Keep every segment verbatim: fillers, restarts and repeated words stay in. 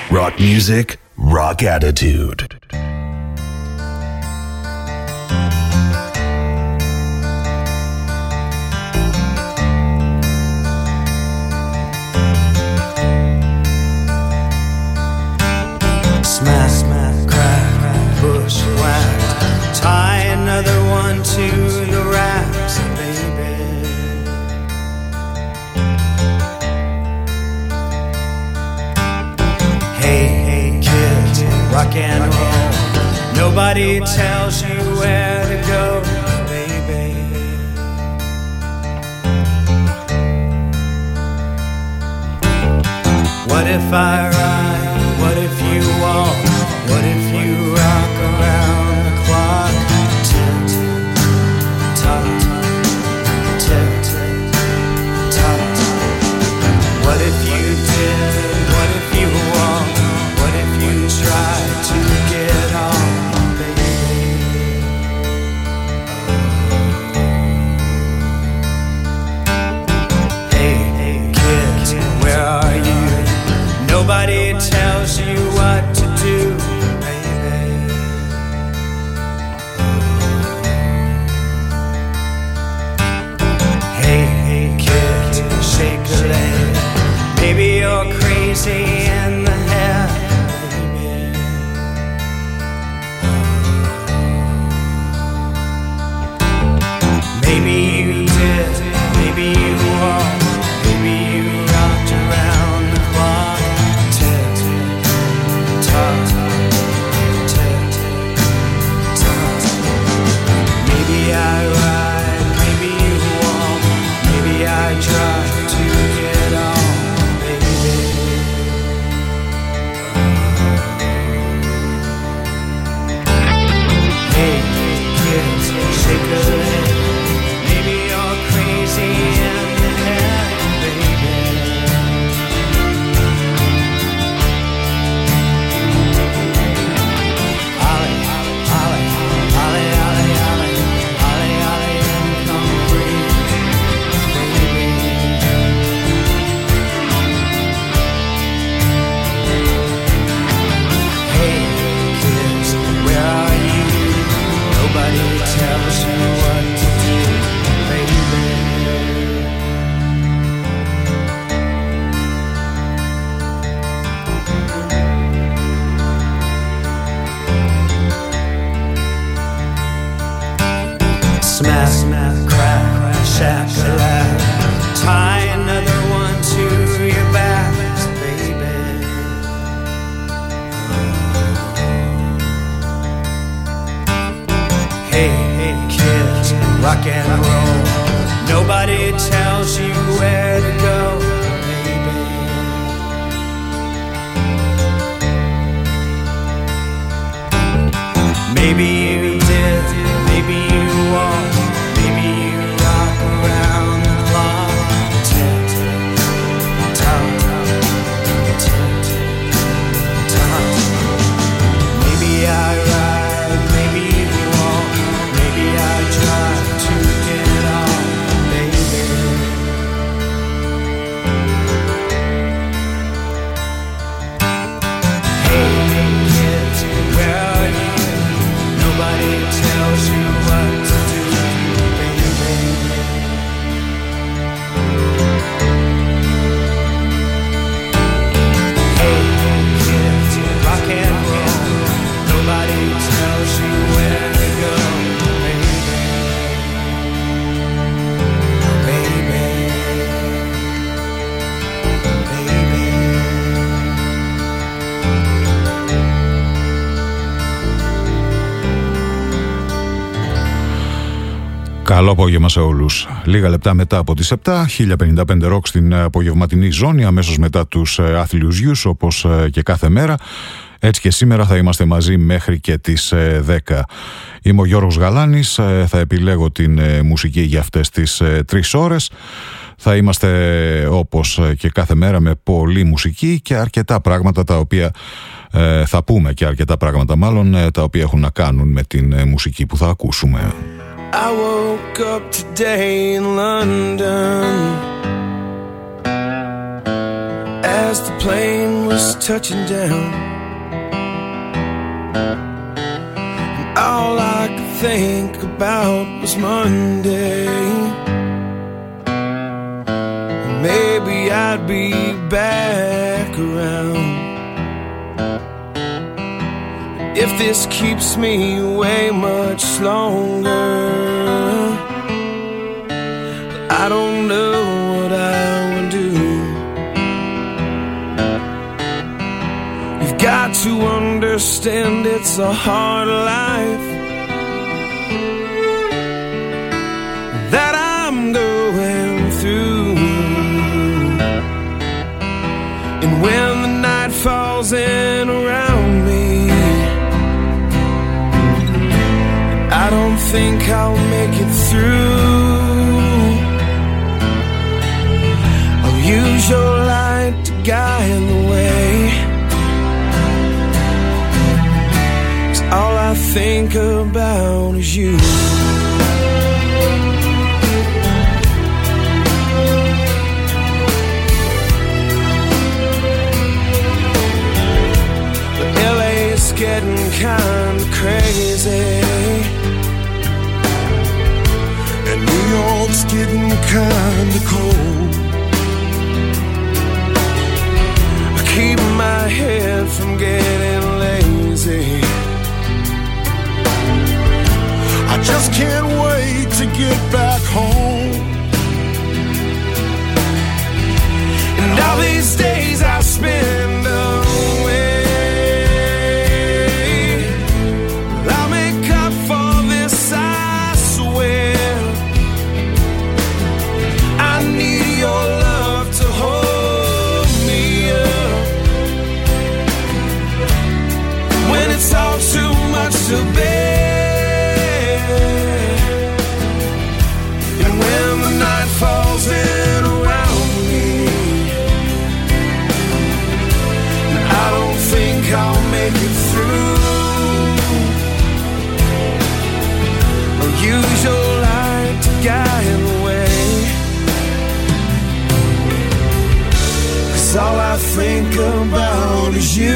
Rock music, rock attitude. Smash, smash, crack, bushwhacked. Tie another one to the racks, baby. Hey, hey, kids, rock and roll. Nobody tells you where to go, baby. What if I ride? What if you walk? What if you rock around the clock? Tick, tock, tick, tock. What if you did? What if you walk? What if you try to get on, baby? Hey, hey, kids, where are you? Nobody tells you what to do, baby. Hey, hey, kid, shake a leg. Maybe you're crazy in the head, baby. Maybe you did, maybe you walked, maybe you rocked around the clock. Maybe I ride, maybe you walk, maybe I try to get on, baby. Hey, kids, shake a leg. Maybe you're crazy in the head, baby. Nobody tells you what to do, baby. Smash, smash, crack, shack-a-lack. Tie another one to your back, baby. Hey, hey, kids, rock and roll. Nobody tells you where to go, baby. Maybe you did, maybe you walked, maybe you rock around the clock. Tick, tock, tick, tock. Maybe I ride, maybe you walk, maybe I try to get on, baby. Hey, hey, kids, where are you? Nobody tells you what to do, baby. Hey, kids, rock and roll. Nobody tells you where to go, baby. Baby, baby. Καλό απόγευμα σε όλους. Λίγα λεπτά μετά από τις επτά, χίλια πενήντα πέντε ροκ στην απογευματινή ζώνη, αμέσως μετά τους άθλιους γιους, όπως και κάθε μέρα. Έτσι και σήμερα θα είμαστε μαζί μέχρι και τις δέκα. Είμαι ο Γιώργος Γαλάνης, θα επιλέγω την μουσική για αυτές τις τρεις ώρες. Θα είμαστε όπως και κάθε μέρα με πολλή μουσική και αρκετά πράγματα τα οποία ε, θα πούμε και αρκετά πράγματα μάλλον τα οποία έχουν να κάνουν με την μουσική που θα ακούσουμε. I woke up today in London. as the plane was touching down. And all I could think about was Monday. Maybe I'd be back around. If this keeps me away much longer, I don't know what I will do. You've got to understand it's a hard life that I'm going through. And when the night falls in around me, I don't think I'll make it through. I'll use your light to guide the way, 'cause all I think about is you. Getting kinda crazy, and New York's getting kinda cold. I keep my head from getting lazy. I just can't wait to get back home. And all these days I spend away, to bear. And when the night falls in around me, I don't think I'll make it through. I'll use your light to guide the way, 'cause all I think about is you.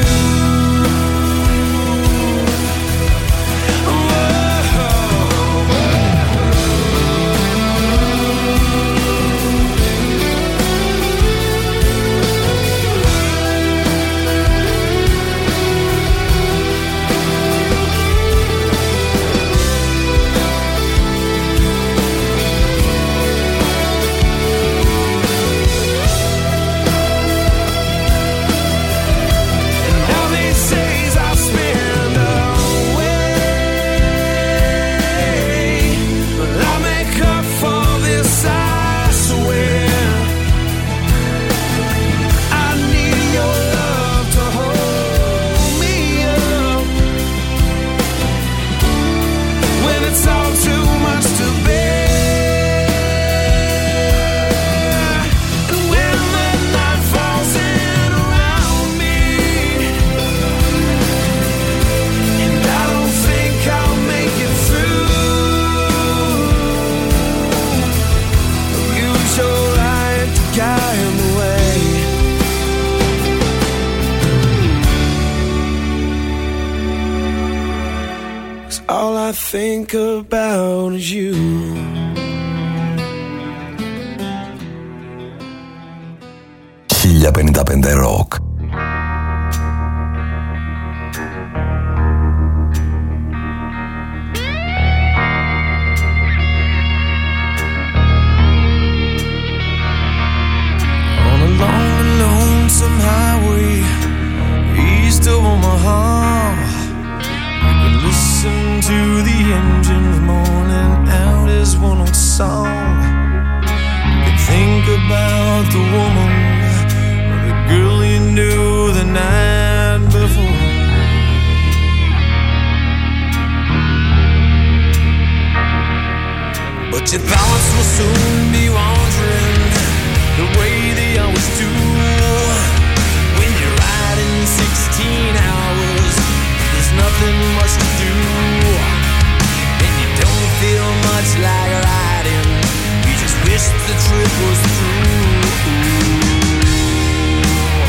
Think about you. χίλια πενήντα πέντε Rock. On a long and lonesome highway east of Omaha, listen to the engines moaning out his one old song. You can think about the woman or the girl you knew the night before. But your thoughts will soon be wandering the way they always do. When you're riding sixteen hours, there's nothing much to do, and you don't feel much like riding. You just wish the trip was through.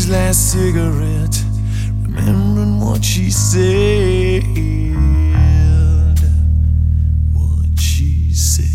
his last cigarette, remembering what she said. What she said.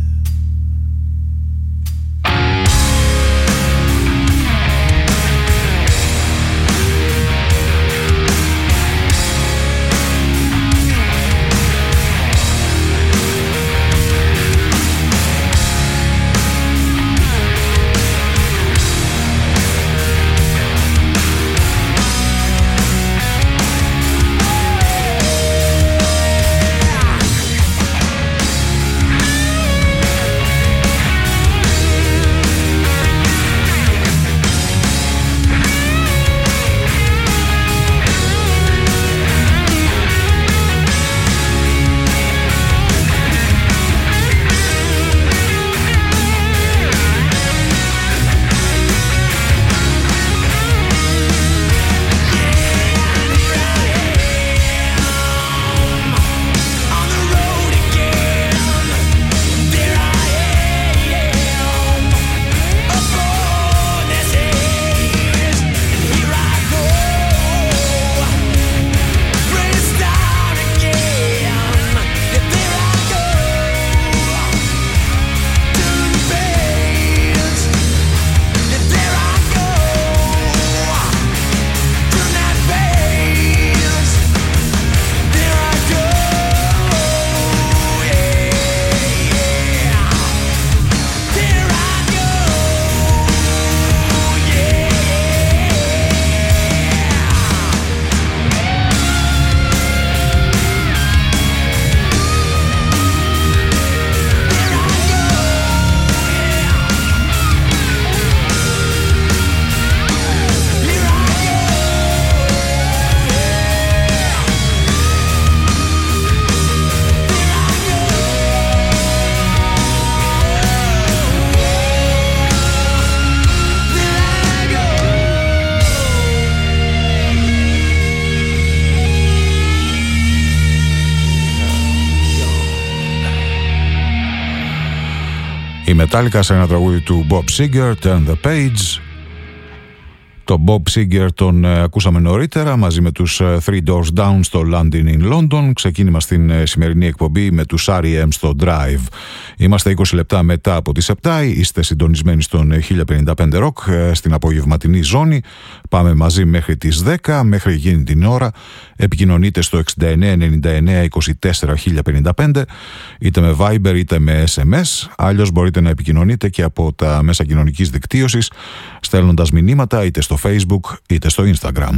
Η Metallica σε ένα τραγούδι του Bob Seger, Turn the Page. Το Bob Seger τον ε, ακούσαμε νωρίτερα μαζί με τους ε, Three Doors Down στο London in London. Ξεκίνημα στην ε, σημερινή εκπομπή με τους αρ ι εμ στο Drive. Είμαστε είκοσι λεπτά μετά από τις επτά. Είστε συντονισμένοι στον ε, χίλια πενήντα πέντε Rock ε, στην απογευματινή ζώνη. Πάμε μαζί μέχρι τις δέκα, μέχρι εκείνη την ώρα. Επικοινωνείτε στο εξήντα εννέα ενενήντα εννέα είκοσι τέσσερα χίλια πενήντα πέντε, είτε με Viber είτε με ες εμ ες. Αλλιώς μπορείτε να επικοινωνείτε και από τα μέσα κοινωνικής δικτύωσης, στέλνοντας μηνύματα είτε στο Facebook είτε στο Instagram.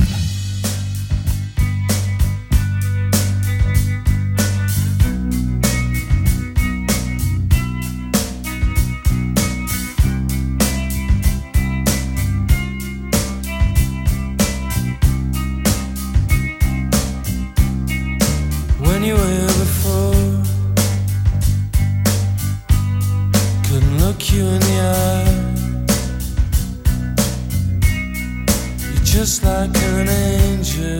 Just like an angel,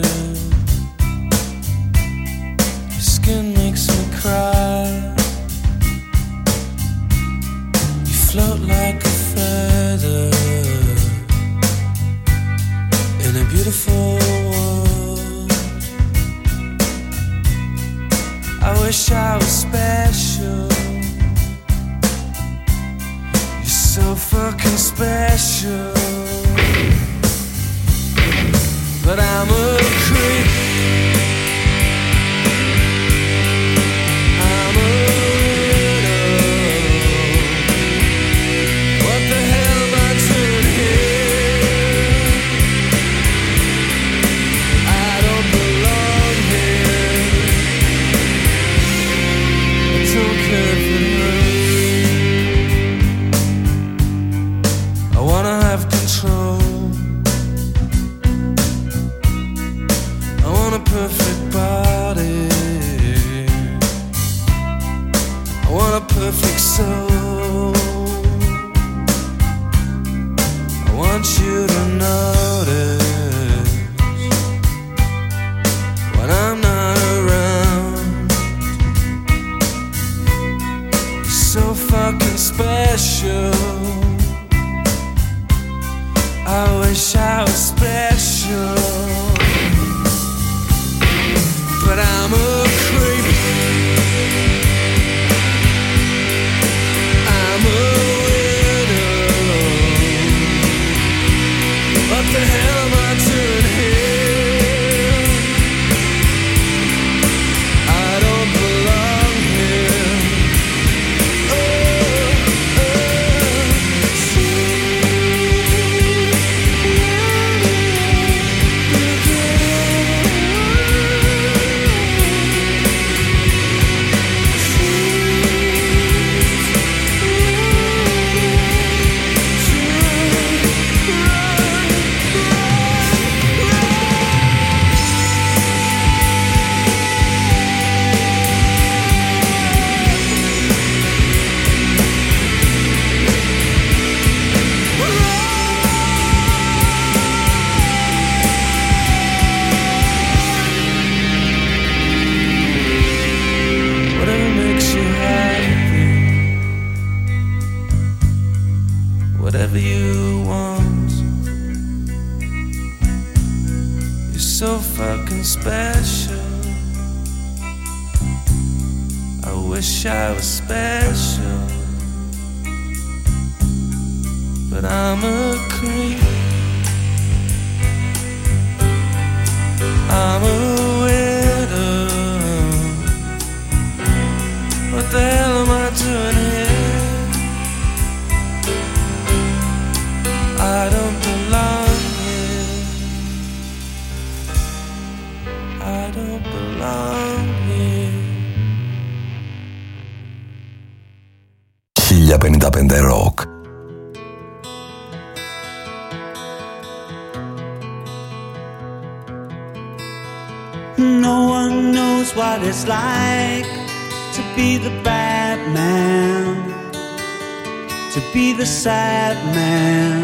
your skin makes me cry. You float like a feather in a beautiful world. I wish I was special. You're so fucking special. But I'm a creep. I'm a widow. What the hell am I doing here? I don't belong here. I don't care if it hurts. I wanna have control. Perfect body. I want a perfect soul. I want you to notice when I'm not around. You're so fucking special. I wish I was special. but I'm a creep. I'm a widow. What the hell am I doing here? I don't belong here. Oh, oh. Whatever you want, you're so fucking special. I wish I was special, but I'm a creep. I'm a widow. What the hell am I doing here? I don't belong here. I don't belong here. χίλια πενήντα πέντε Rock. No one knows what it's like to be the bad man, to be the sad man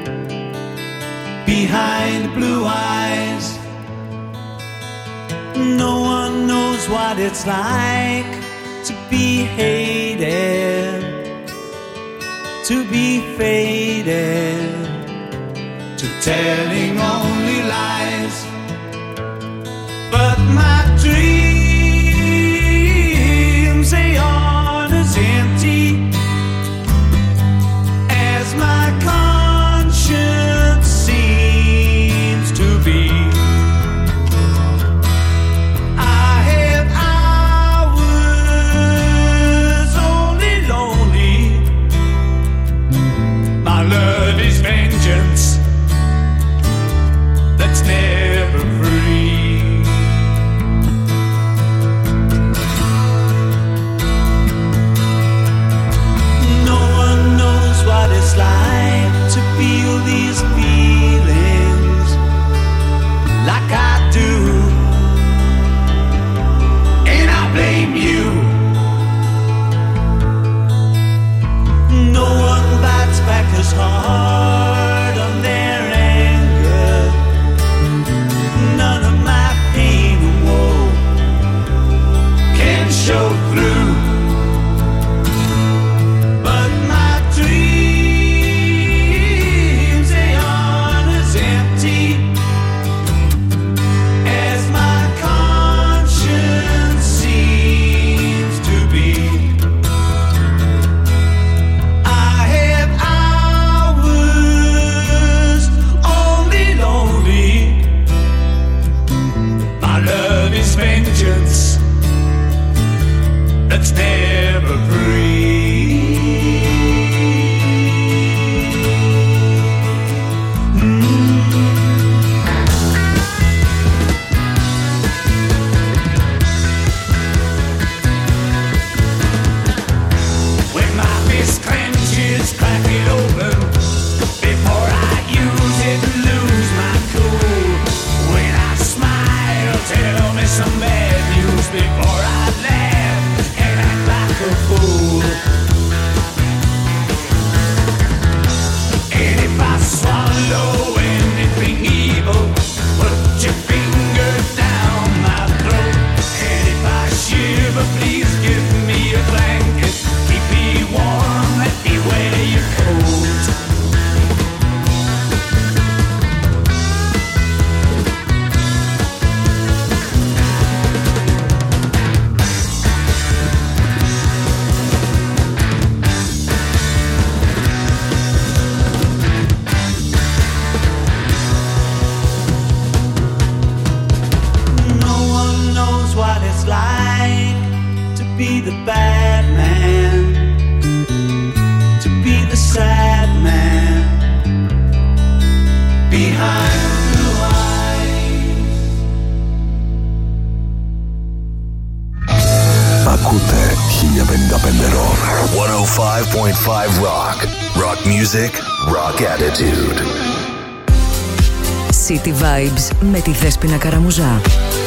behind blue eyes. No one knows what it's like to be hated, to be faded, to telling only lies. But my dreams, they aren't as empty as my conscience seems to be. I have hours only lonely. My love is vengeance that's never free. What it's like to feel these feelings like I do, and I blame you. No one bites back as hard on their anger. None of my pain and woe can show through. That's never free. Mm. When my fist clenches, crack it open before I use it and lose my cool. When I smile, tell me some bad news before I laugh and act like a fool. And if I swallow anything evil, put your finger down my throat. And if I shiver, please give me a blanket. Keep me warm, let me wear your coat. point five Rock. Rock music, rock attitude. City Vibes με τη Δέσποινα Καραμουζά.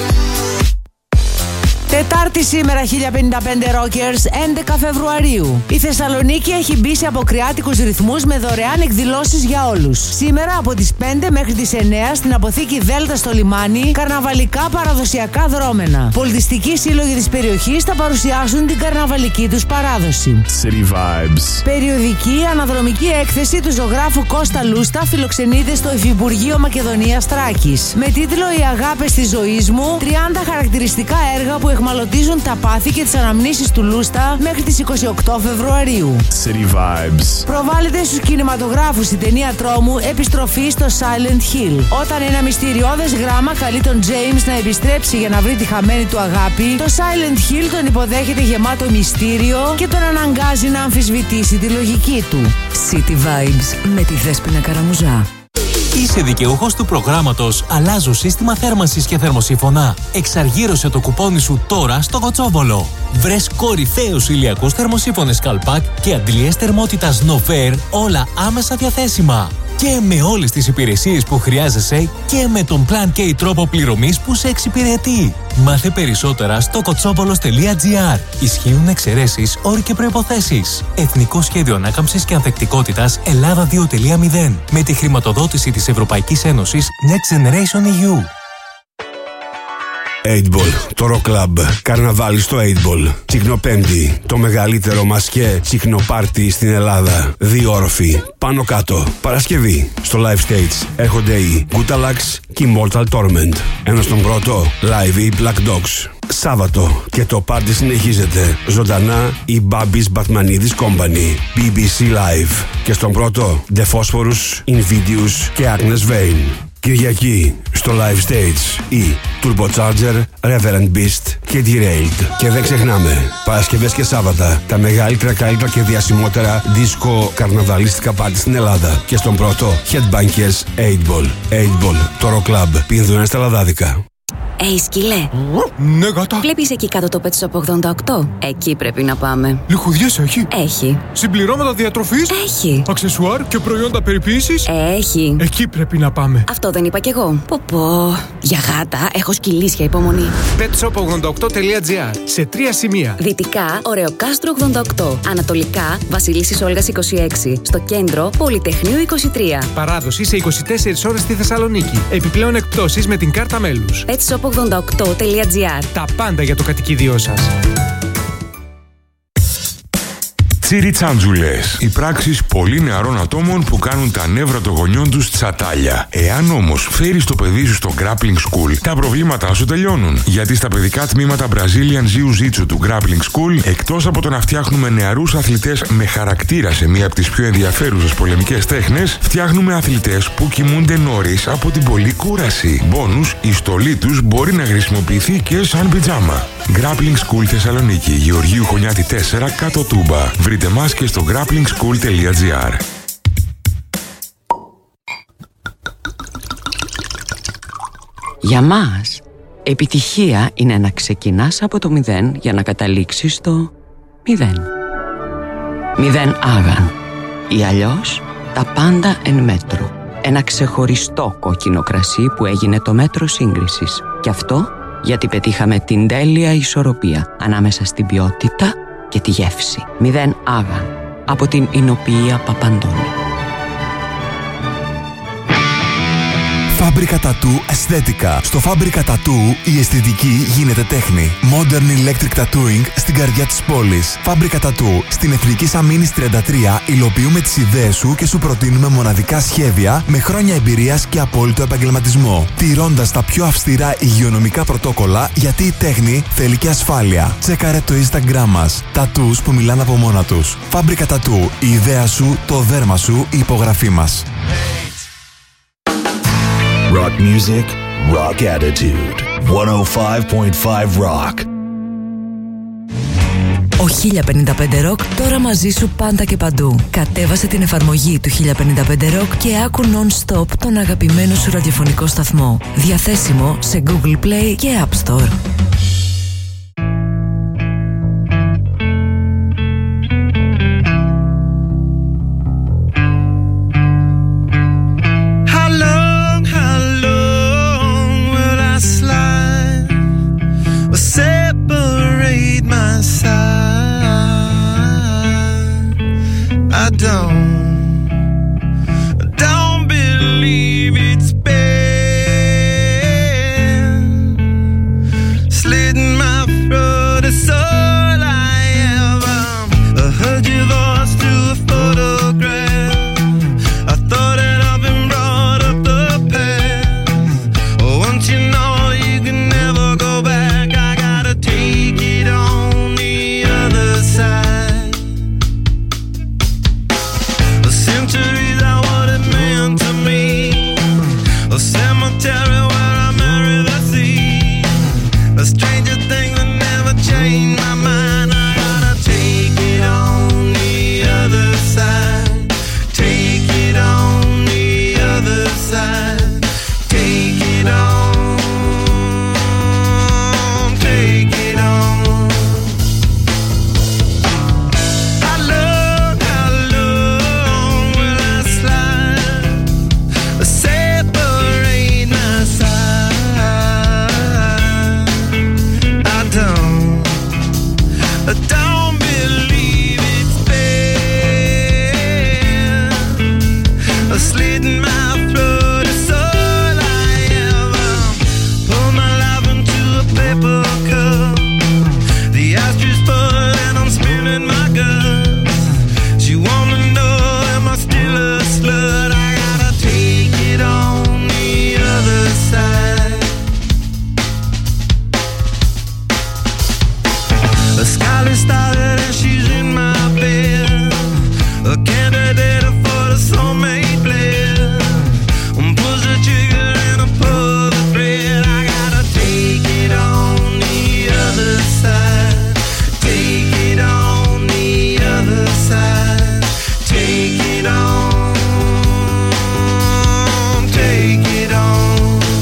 Τετάρτη σήμερα, χίλια πενήντα πέντε Rockers, έντεκα Φεβρουαρίου. Η Θεσσαλονίκη έχει μπει σε αποκριάτικους ρυθμούς με δωρεάν εκδηλώσεις για όλους. Σήμερα από τις πέντε μέχρι τις εννέα στην αποθήκη Δέλτα στο λιμάνι, καρναβαλικά παραδοσιακά δρόμενα. Πολιτιστικοί σύλλογοι της περιοχής θα παρουσιάσουν την καρναβαλική τους παράδοση. City Vibes. Περιοδική αναδρομική έκθεση του ζωγράφου Κώστα Λούστα φιλοξενείται στο Υφυπουργείο Μακεδονίας Θράκης. Με τίτλο «Οι αγάπες της ζωής μου», τριάντα χαρακτηριστικά έργα που εχμαλωτίζουν τα πάθη και τις αναμνήσεις του Λούστα μέχρι τις είκοσι οκτώ Φεβρουαρίου. City Vibes. Προβάλλεται στους κινηματογράφους η ταινία τρόμου «Επιστροφή στο Silent Hill». Όταν ένα μυστηριώδες γράμμα καλεί τον James να επιστρέψει για να βρει τη χαμένη του αγάπη, το Silent Hill τον υποδέχεται γεμάτο μυστήριο και τον αναγκάζει να αμφισβητήσει τη λογική του. City Vibes με τη Δέσποινα Καραμουζά. Είσαι δικαιούχος του προγράμματος «Αλλάζω σύστημα θέρμανσης και θερμοσύφωνα». Εξαργύρωσε το κουπόνι σου τώρα στο Κοτσόβολο. Βρες κορυφαίους ηλιακούς θερμοσύφωνες Καλπάκ και αντιλιές θερμότητας Nover, όλα άμεσα διαθέσιμα. Και με όλες τις υπηρεσίες που χρειάζεσαι και με τον Plan K τρόπο πληρωμής που σε εξυπηρετεί. Μάθε περισσότερα στο κοτσόβολος τελεία τζι άρ. Ισχύουν εξαιρέσεις, όροι και προϋποθέσεις. Εθνικό Σχέδιο Ανάκαμψης και Ανθεκτικότητας Ελλάδα δύο τελεία μηδέν. Με τη χρηματοδότηση της Ευρωπαϊκής Ένωσης Next Generation ι γιου. οκτώ Ball, το Rock Club, καρναβάλι στο οκτώ Ball. Τσικνοπέμπτη, το μεγαλύτερο μασκέ τσικνοπάρτι στην Ελλάδα. Δύο όροφοι, πάνω κάτω. Παρασκευή, στο live stage έρχονται οι Gutalax και οι Mortal Torment. Ένα στον πρώτο, live οι Black Dogs. Σάββατο και το πάρτι συνεχίζεται. Ζωντανά η Babis Batmanidis Company, μπι μπι σι Live. Και στον πρώτο, The Phosphorus, Invidious και Agnes Vane. Κυριακή στο live stage η Turbocharger, Reverend Beast και Derailed. Και δεν ξεχνάμε, Παρασκευές και Σάββατα, τα μεγαλύτερα, καλύτερα και διασημότερα disco καρναβαλίστικα πάρτι στην Ελλάδα. Και στον πρώτο, Headbangers οκτώ Ball. οκτώ Ball, το Rock Club, Πίνδουνα στα Λαδάδικα. Ει σκύλε. Ναι, γάτα. Βλέπεις εκεί κάτω το Pet Shop ογδόντα οκτώ? Εκεί πρέπει να πάμε. Λιχουδιές έχει. Έχει. Συμπληρώματα διατροφής. Έχει. Αξεσουάρ και προϊόντα περιποίησης. Έχει. Εκεί πρέπει να πάμε. Αυτό δεν είπα κι εγώ. Πω πω. Για γάτα έχω σκυλίσια υπομονή. pet shop ογδόντα οκτώ τελεία τζι άρ. Σε τρία σημεία. Δυτικά, Ωρεοκάστρο ογδόντα οκτώ. Ανατολικά, Βασιλίσσης Όλγας είκοσι έξι. Στο κέντρο, Πολυτεχνείου είκοσι τρία. Παράδοση σε είκοσι τέσσερις ώρες στη Θεσσαλονίκη. Επιπλέον εκπτώσεις με την κάρτα μέλους. pet shop ογδόντα οκτώ τελεία τζι άρ. Τα πάντα για το κατοικίδιό σας. Τσιριτσάντζουλες. Οι πράξεις πολύ νεαρών ατόμων που κάνουν τα νεύρα των γονιών τους τσατάλια. Εάν όμως φέρεις το παιδί σου στο Grappling School, τα προβλήματά σου τελειώνουν. Γιατί στα παιδικά τμήματα Brazilian Jiu-Jitsu του Grappling School, εκτός από το να φτιάχνουμε νεαρούς αθλητές με χαρακτήρα σε μία από τις πιο ενδιαφέρουσες πολεμικές τέχνες, φτιάχνουμε αθλητές που κοιμούνται νωρίς από την πολλή κούραση. Μπόνους, η στολή τους μπορεί να χρησιμοποιηθεί και σαν πιτζάμα. Grappling School Θεσσαλονίκη, Γεωργίου Χωνιάτη τέσσερα, κάτω Τούμπα. Βρείτε μας και στο grappling school τελεία τζι άρ. Για μας, επιτυχία είναι να ξεκινάς από το μηδέν για να καταλήξεις στο μηδέν. Μηδέν άγαν. Ή αλλιώς, τα πάντα εν μέτρο. Ένα ξεχωριστό κόκκινο κρασί που έγινε το μέτρο σύγκρισης. Και αυτό γιατί πετύχαμε την τέλεια ισορροπία ανάμεσα στην ποιότητα και τη γεύση. Μηδέν άγαν. Από την Ινοποιία Παπαντώνη. Φάμπρικα Τατού Αισθέτικα. Στο Φάμπρικα Τατού η αισθητική γίνεται τέχνη. Modern Electric Tattooing στην καρδιά της πόλης. Φάμπρικα Τατού στην Εθνική Σαμίνης τριάντα τρία υλοποιούμε τις ιδέες σου και σου προτείνουμε μοναδικά σχέδια με χρόνια εμπειρίας και απόλυτο επαγγελματισμό. Τηρώντας τα πιο αυστηρά υγειονομικά πρωτόκολλα, γιατί η τέχνη θέλει και ασφάλεια. Τσέκαρε το Instagram μας. Τατούς που μιλάνε από μόνα τους. Φάμπρικα Τατού. Η ιδέα σου, το δέρμα σου, η υπογραφή μας. Rock music, rock attitude. εκατόν πέντε κόμμα πέντε Rock. Ο χίλια πενήντα πέντε Rock τώρα μαζί σου πάντα και παντού. Κατέβασε την εφαρμογή του χίλια πενήντα πέντε Rock και άκου non-stop τον αγαπημένο σου ραδιοφωνικό σταθμό. Διαθέσιμο σε Google Play και App Store. slitting my throat. It's all I ever pour my life into a paper cup. The ashtray full and I'm spilling my guts. She wanna know, am I still a slut? I gotta take it on the other side. The skyline started and she's in my bed. A candidate for the soulmate blend. Pull the trigger and I pull the thread. I gotta take it on the other side. Take it on the other side. Take it on. Take it on.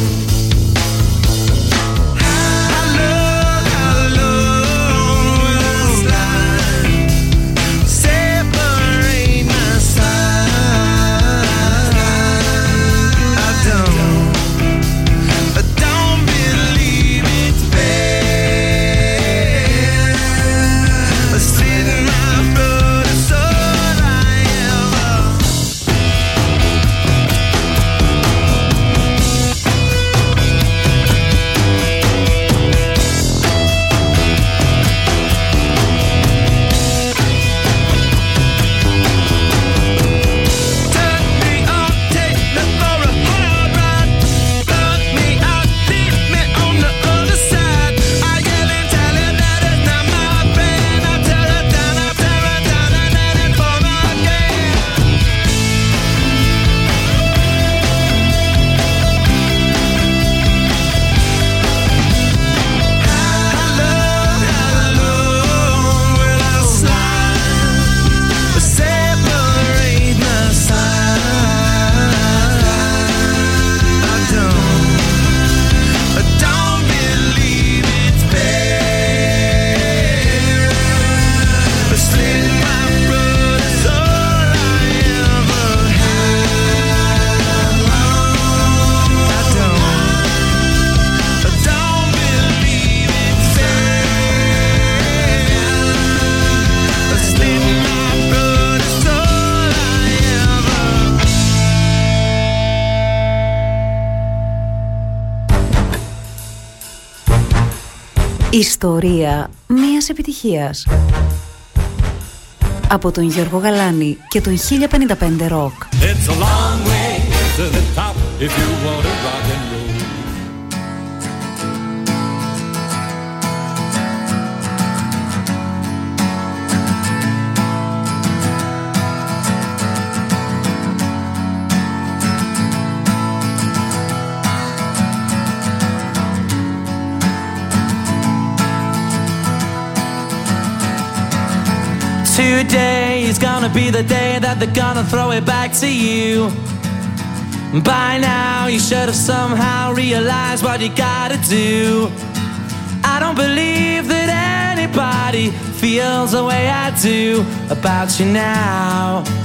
Ιστορία μιας επιτυχίας. Από τον Γιώργο Γαλάνη και τον χίλια πενήντα πέντε Rock. It's a long way to the top if you want to rock and roll. Today is gonna be the day that they're gonna throw it back to you. By now you should have somehow realized what you gotta do. I don't believe that anybody feels the way I do about you now.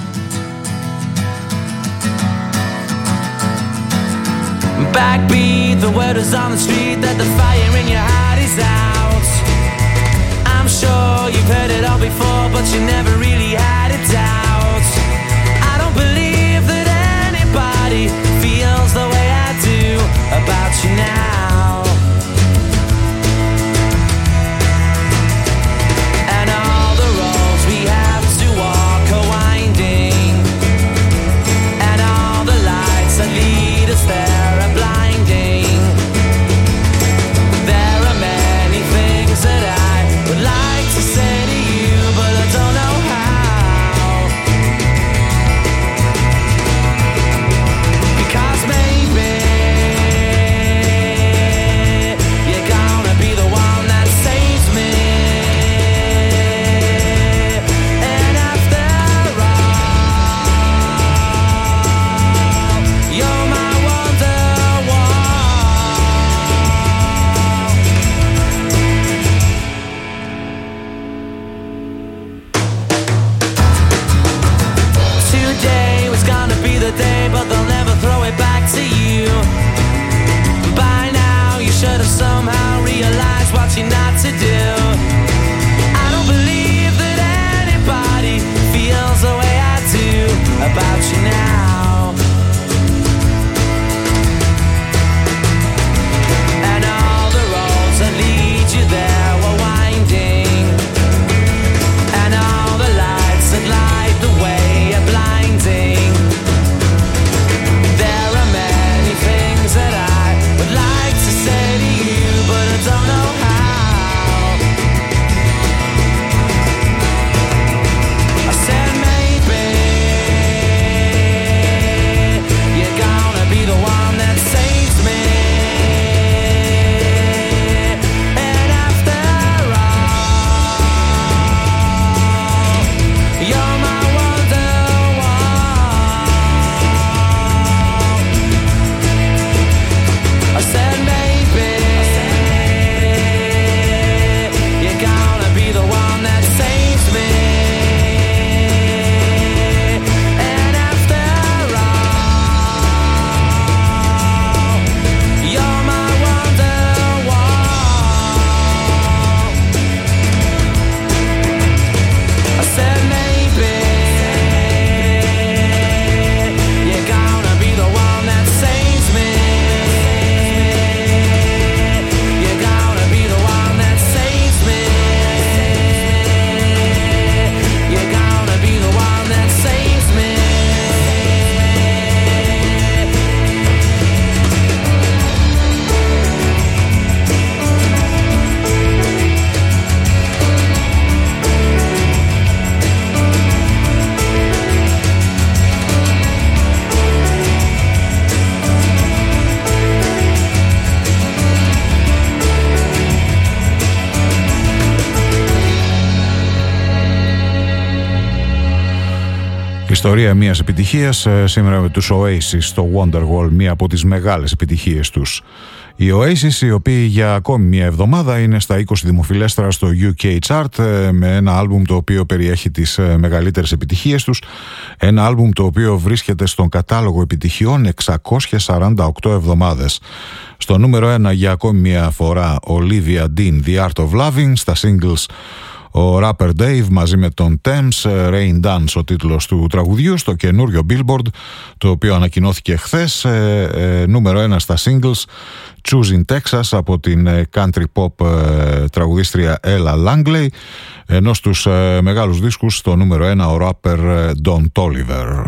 Backbeat, the word is on the street that the fire in your heart is out. I'm sure you've heard it all before, but you never really had a doubt. I don't believe that anybody feels the way I do about you now. And all the roads we have to walk are winding, and all the lights that lead us there are blinding. There are many things that I would like to say to you, but I don't know how. Ιστορία μιας επιτυχίας, σήμερα με τους Oasis στο Wonderwall, μία από τις μεγάλες επιτυχίες τους. Οι Oasis, οι οποίοι για ακόμη μία εβδομάδα είναι στα είκοσι δημοφιλέστερα στο γιου κέι Chart, με ένα άλμπουμ το οποίο περιέχει τις μεγαλύτερες επιτυχίες τους, ένα άλμπουμ το οποίο βρίσκεται στον κατάλογο επιτυχιών εξακόσιες σαράντα οκτώ εβδομάδες. Στο νούμερο ένα για ακόμη μία φορά Olivia Dean, The Art of Loving, στα singles ο rapper Dave μαζί με τον Thames, Rain Dance ο τίτλος του τραγουδιού, στο καινούριο Billboard, το οποίο ανακοινώθηκε χθες, ε, ε, νούμερο ένα στα singles, Choosing Texas από την country pop ε, τραγουδίστρια Ella Langley, ενώ στους ε, μεγάλους δίσκους στο νούμερο ένα ο rapper Don Toliver.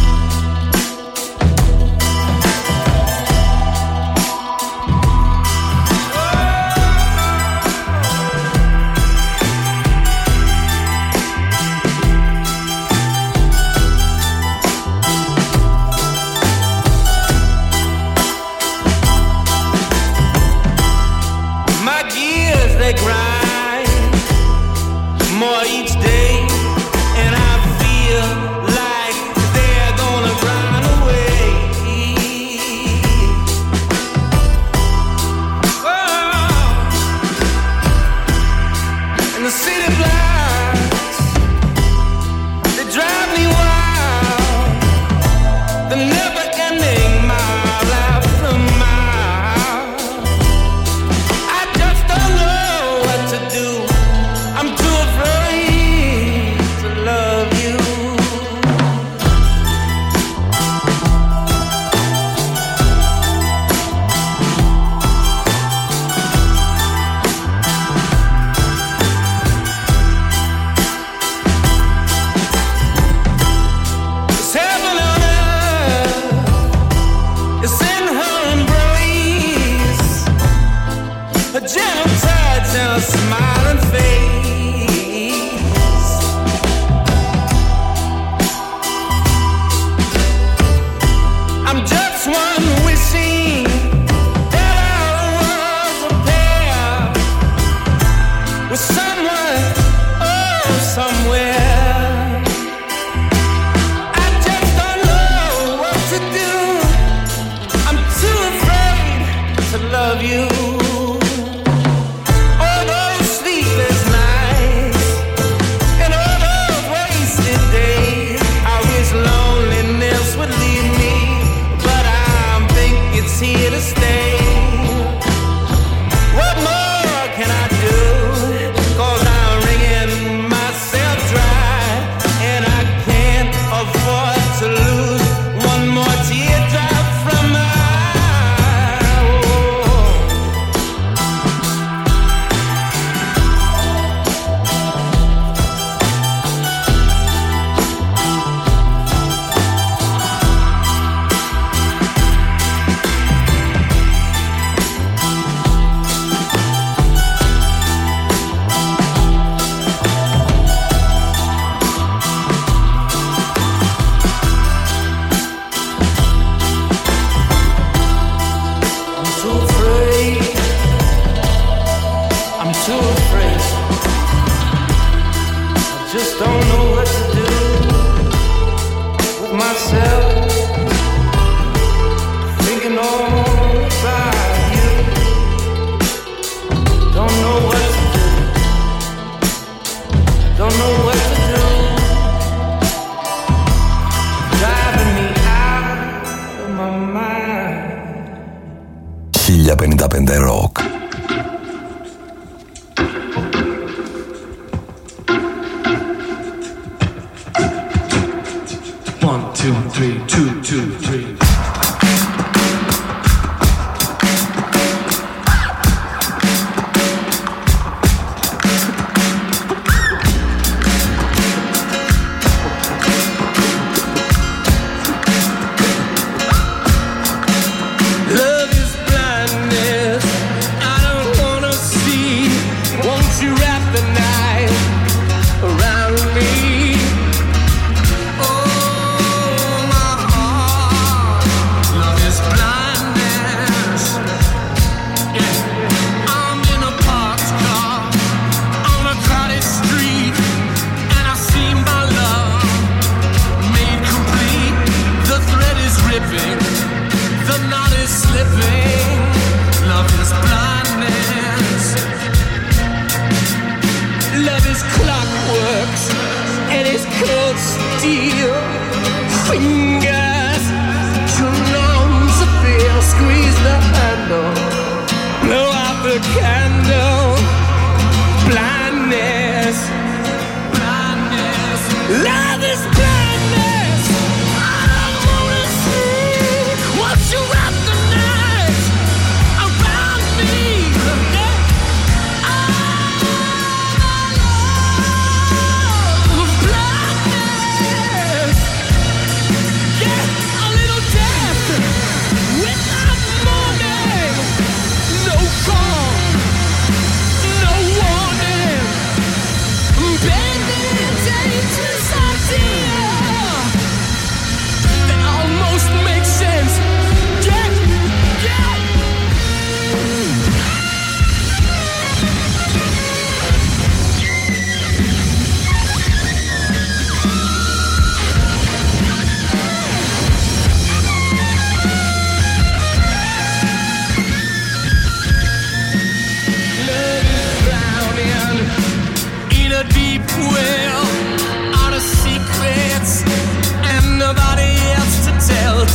χίλια πενήντα πέντε Rock. One, two, three, two, two, three. Love is blindness.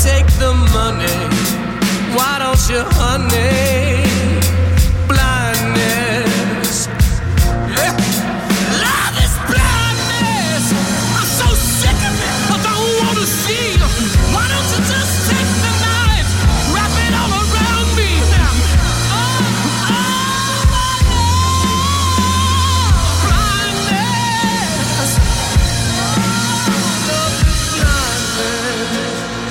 take the money? Why don't you, honey? Blindness. Yeah. Love is blindness. I'm so sick of it. I don't want to see. Why don't you just take the knife, wrap it all around me now? Oh, oh, blindness. Love is blindness.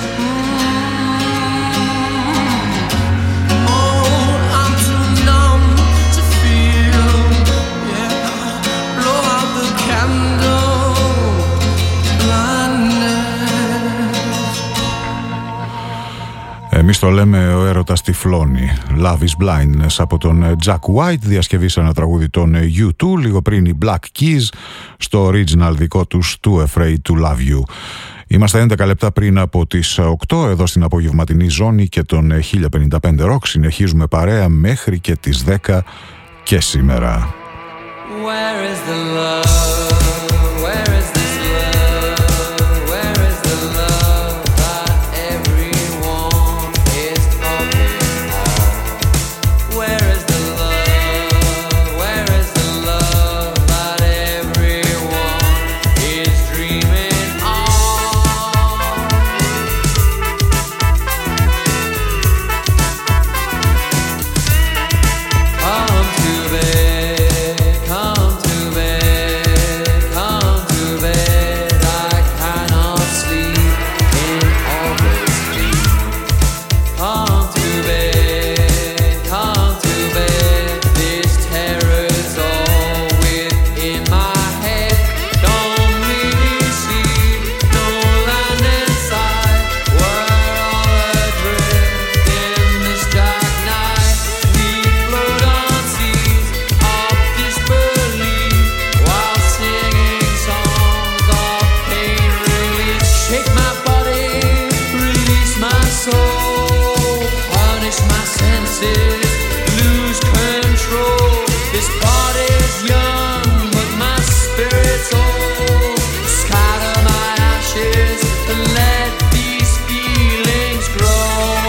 Εμείς το λέμε ο έρωτας τυφλώνει. Love is Blindness από τον Jack White, διασκευή σε ένα τραγούδι των γιου τού, λίγο πριν οι Black Keys στο original δικό τους Too Afraid to Love You. Είμαστε έντεκα λεπτά πριν από τις οκτώ εδώ στην απογευματινή ζώνη και τον χίλια πενήντα πέντε Rock. Συνεχίζουμε παρέα μέχρι και τις δέκα και σήμερα. Where is the love? Where is this love? Where is the love that everyone is talking of? Where is the love? Where is the love that everyone is dreaming of? Come to bed, come to bed, come to bed. I cannot sleep in all this sleep. Come to bed, come to bed. This terror's all within my head. Don't really see no land inside. We're all adrift in this dark night. We float on seas of disbelief while singing songs of pain release. Shake my body, release my soul, punish my senses, lose control. This body's young, but my spirit's old. Scatter my ashes and let these feelings grow.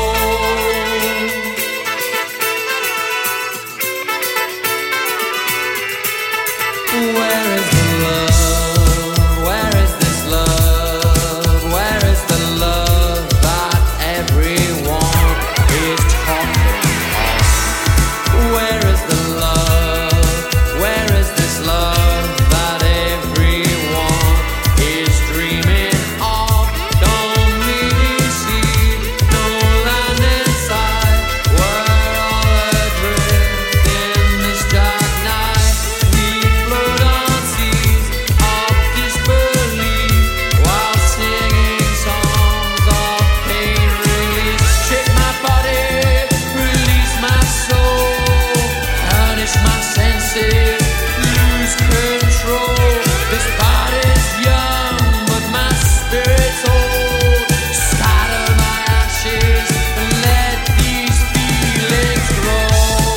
Where is the love? Where is this love? Where is the love that everyone is talking of? Where is the love? Where is this love that everyone is dreaming of? Don't really see no land inside. We're all adrift in this dark night. We float on seas of disbelief while singing songs of pain release. Shake my body, release my soul, punish my senses, lose control. This body's young, but my spirit's old. Scatter my ashes and let these feelings grow.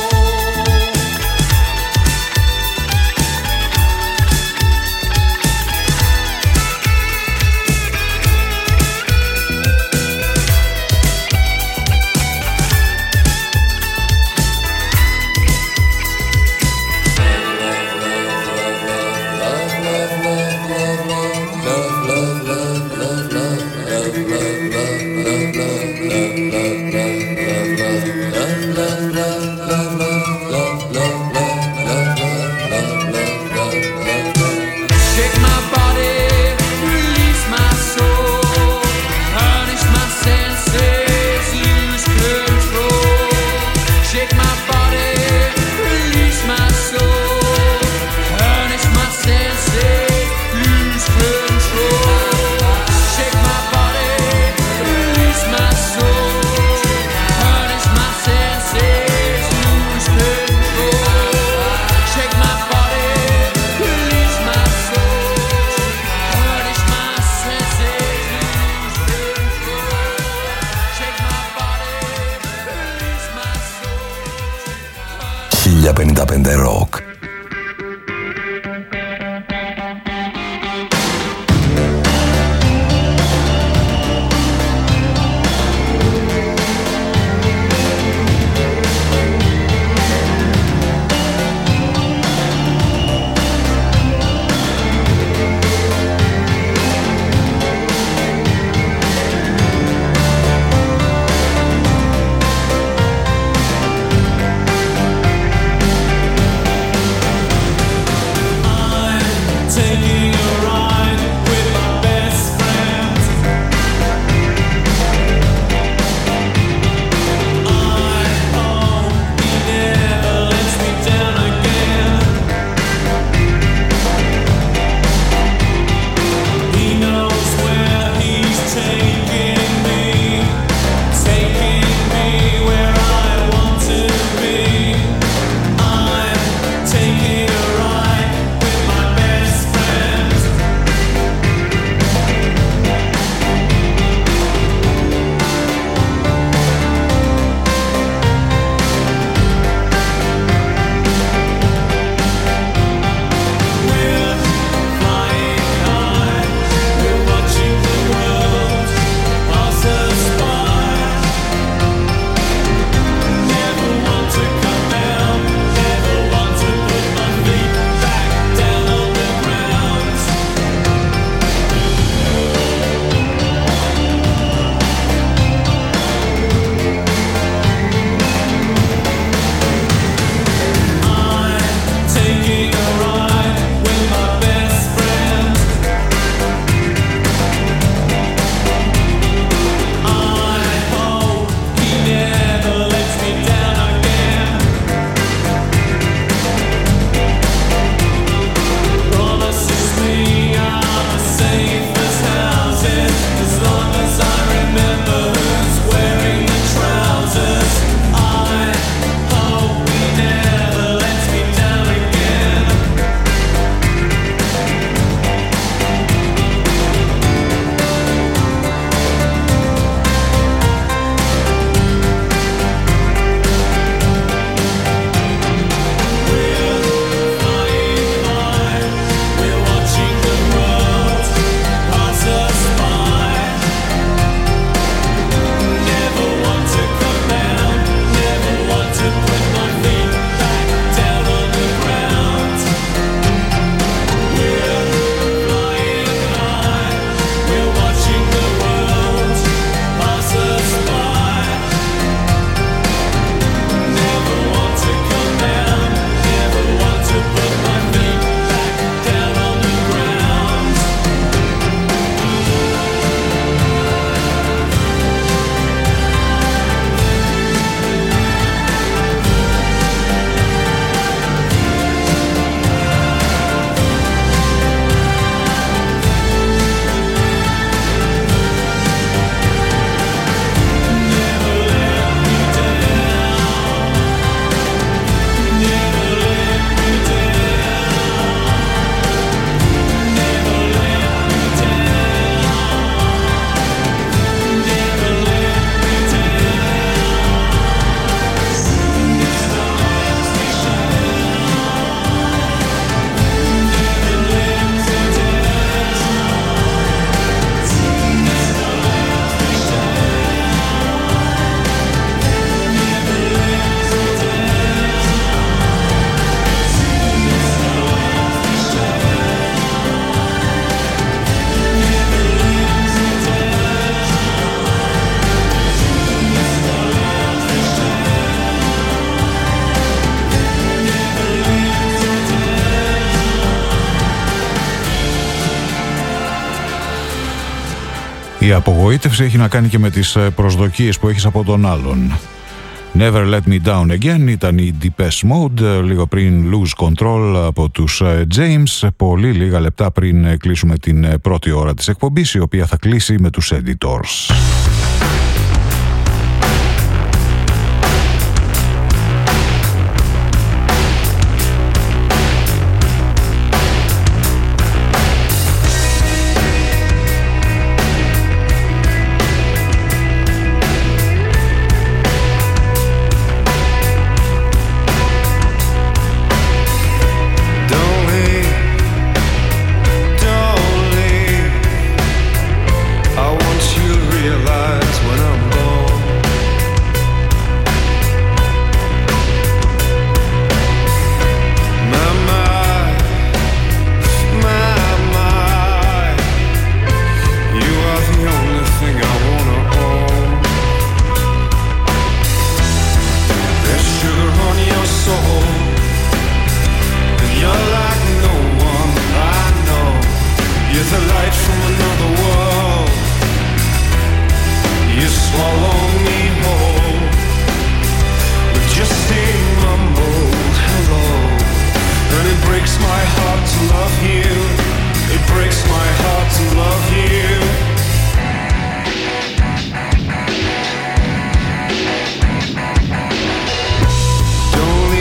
Shake my body, release my soul, punish my senses, lose control. Shake my body, release my soul, punish my senses, lose control. Shake my body, release my soul, punish my senses, lose control. Shake my body, release my soul, punish my senses, lose control. Shake my body, release my soul. χίλια πενήντα πέντε Rock. Η απογοήτευση έχει να κάνει και με τις προσδοκίες που έχεις από τον άλλον. Never Let Me Down Again ήταν η Depeche Mode, λίγο πριν Lose Control από τους James, πολύ λίγα λεπτά πριν κλείσουμε την πρώτη ώρα της εκπομπής, η οποία θα κλείσει με τους Editors. My heart to love you.